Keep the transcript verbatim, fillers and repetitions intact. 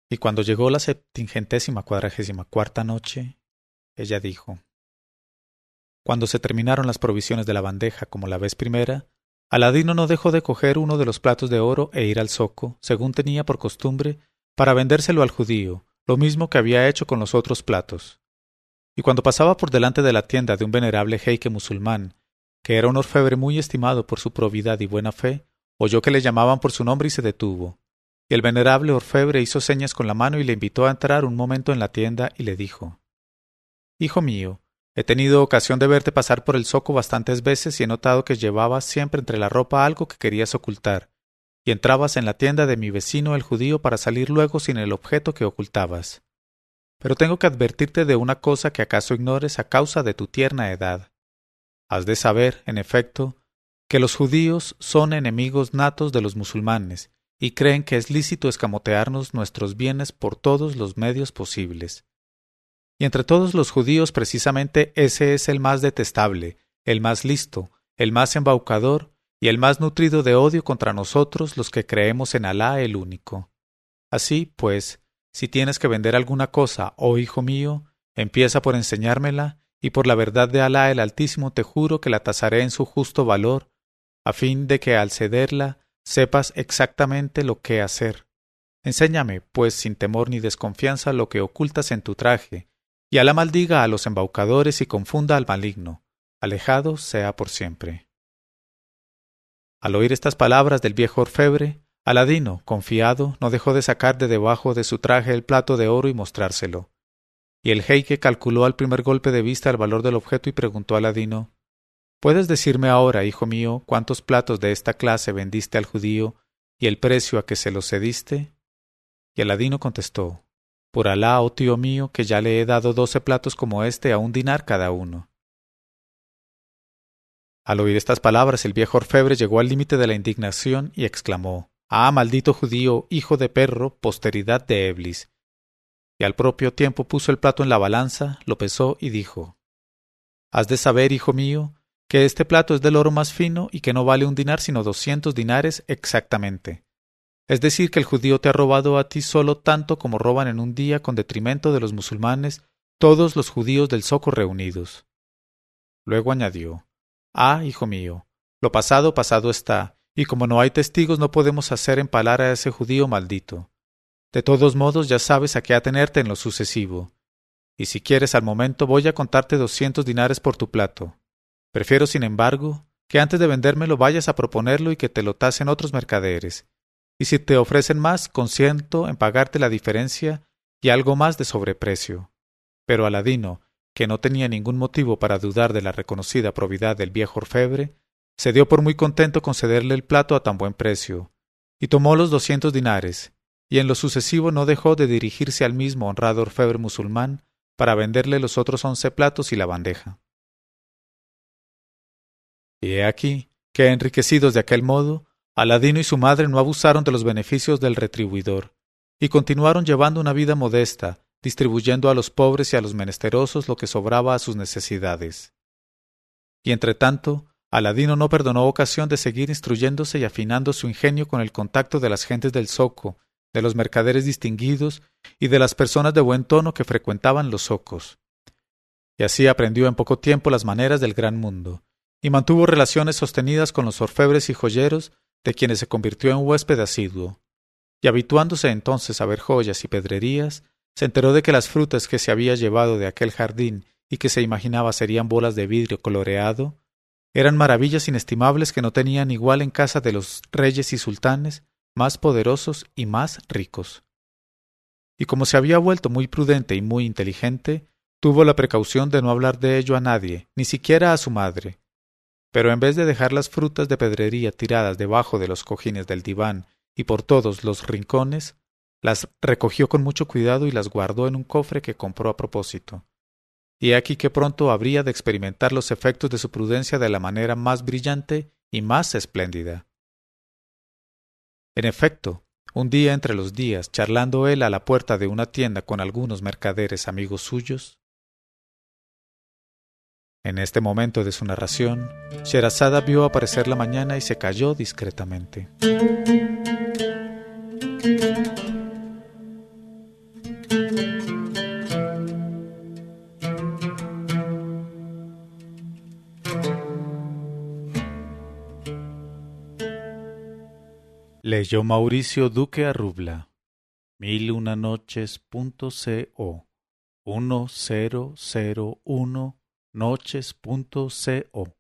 Y cuando llegó la septingentésima cuadragésima cuarta noche, ella dijo: Cuando se terminaron las provisiones de la bandeja como la vez primera, Aladino no dejó de coger uno de los platos de oro e ir al zoco, según tenía por costumbre, para vendérselo al judío, lo mismo que había hecho con los otros platos. Y cuando pasaba por delante de la tienda de un venerable jeique musulmán, que era un orfebre muy estimado por su probidad y buena fe, oyó que le llamaban por su nombre y se detuvo. Y el venerable orfebre hizo señas con la mano y le invitó a entrar un momento en la tienda y le dijo: Hijo mío, he tenido ocasión de verte pasar por el zoco bastantes veces y he notado que llevabas siempre entre la ropa algo que querías ocultar, y entrabas en la tienda de mi vecino el judío para salir luego sin el objeto que ocultabas. Pero tengo que advertirte de una cosa que acaso ignores a causa de tu tierna edad. Has de saber, en efecto, que los judíos son enemigos natos de los musulmanes, y creen que es lícito escamotearnos nuestros bienes por todos los medios posibles. Y entre todos los judíos precisamente ese es el más detestable, el más listo, el más embaucador y el más nutrido de odio contra nosotros los que creemos en Alá el único. Así, pues, si tienes que vender alguna cosa, oh hijo mío, empieza por enseñármela, y por la verdad de Alá el Altísimo te juro que la tasaré en su justo valor, a fin de que al cederla sepas exactamente lo que hacer. Enséñame, pues, sin temor ni desconfianza lo que ocultas en tu traje, y Alá maldiga a los embaucadores y confunda al maligno. Alejado sea por siempre. Al oír estas palabras del viejo orfebre, Aladino, confiado, no dejó de sacar de debajo de su traje el plato de oro y mostrárselo. Y el jeique calculó al primer golpe de vista el valor del objeto y preguntó a Aladino: ¿Puedes decirme ahora, hijo mío, cuántos platos de esta clase vendiste al judío y el precio a que se los cediste? Y Aladino contestó: Por Alá, oh tío mío, que ya le he dado doce platos como este a un dinar cada uno. Al oír estas palabras, el viejo orfebre llegó al límite de la indignación y exclamó: ¡Ah, maldito judío, hijo de perro, posteridad de Eblis! Y al propio tiempo puso el plato en la balanza, lo pesó y dijo: Has de saber, hijo mío, que este plato es del oro más fino y que no vale un dinar sino doscientos dinares exactamente. Es decir, que el judío te ha robado a ti solo tanto como roban en un día con detrimento de los musulmanes todos los judíos del zoco reunidos. Luego añadió: Ah, hijo mío, lo pasado pasado está, y como no hay testigos no podemos hacer empalar a ese judío maldito. De todos modos ya sabes a qué atenerte en lo sucesivo, y si quieres al momento voy a contarte doscientos dinares por tu plato. Prefiero, sin embargo, que antes de vendérmelo vayas a proponerlo y que te lo tasen otros mercaderes, y si te ofrecen más, consiento en pagarte la diferencia y algo más de sobreprecio. Pero Aladino, que no tenía ningún motivo para dudar de la reconocida probidad del viejo orfebre, se dio por muy contento con cederle el plato a tan buen precio, y tomó los doscientos dinares, y en lo sucesivo no dejó de dirigirse al mismo honrado orfebre musulmán para venderle los otros once platos y la bandeja. Y he aquí que, enriquecidos de aquel modo, Aladino y su madre no abusaron de los beneficios del retribuidor, y continuaron llevando una vida modesta, distribuyendo a los pobres y a los menesterosos lo que sobraba a sus necesidades. Y entretanto, Aladino no perdonó ocasión de seguir instruyéndose y afinando su ingenio con el contacto de las gentes del zoco, de los mercaderes distinguidos y de las personas de buen tono que frecuentaban los zocos. Y así aprendió en poco tiempo las maneras del gran mundo, y mantuvo relaciones sostenidas con los orfebres y joyeros, de quienes se convirtió en huésped asiduo. Y habituándose entonces a ver joyas y pedrerías, se enteró de que las frutas que se había llevado de aquel jardín y que se imaginaba serían bolas de vidrio coloreado, eran maravillas inestimables que no tenían igual en casa de los reyes y sultanes más poderosos y más ricos. Y como se había vuelto muy prudente y muy inteligente, tuvo la precaución de no hablar de ello a nadie, ni siquiera a su madre. Pero en vez de dejar las frutas de pedrería tiradas debajo de los cojines del diván y por todos los rincones, las recogió con mucho cuidado y las guardó en un cofre que compró a propósito. Y he aquí que pronto habría de experimentar los efectos de su prudencia de la manera más brillante y más espléndida. En efecto, un día entre los días, charlando él a la puerta de una tienda con algunos mercaderes amigos suyos, en este momento de su narración, Sherazada vio aparecer la mañana y se calló discretamente. Leyó Mauricio Duque Arrubla. Mil una noches punto co. Uno cero cero uno noches punto co.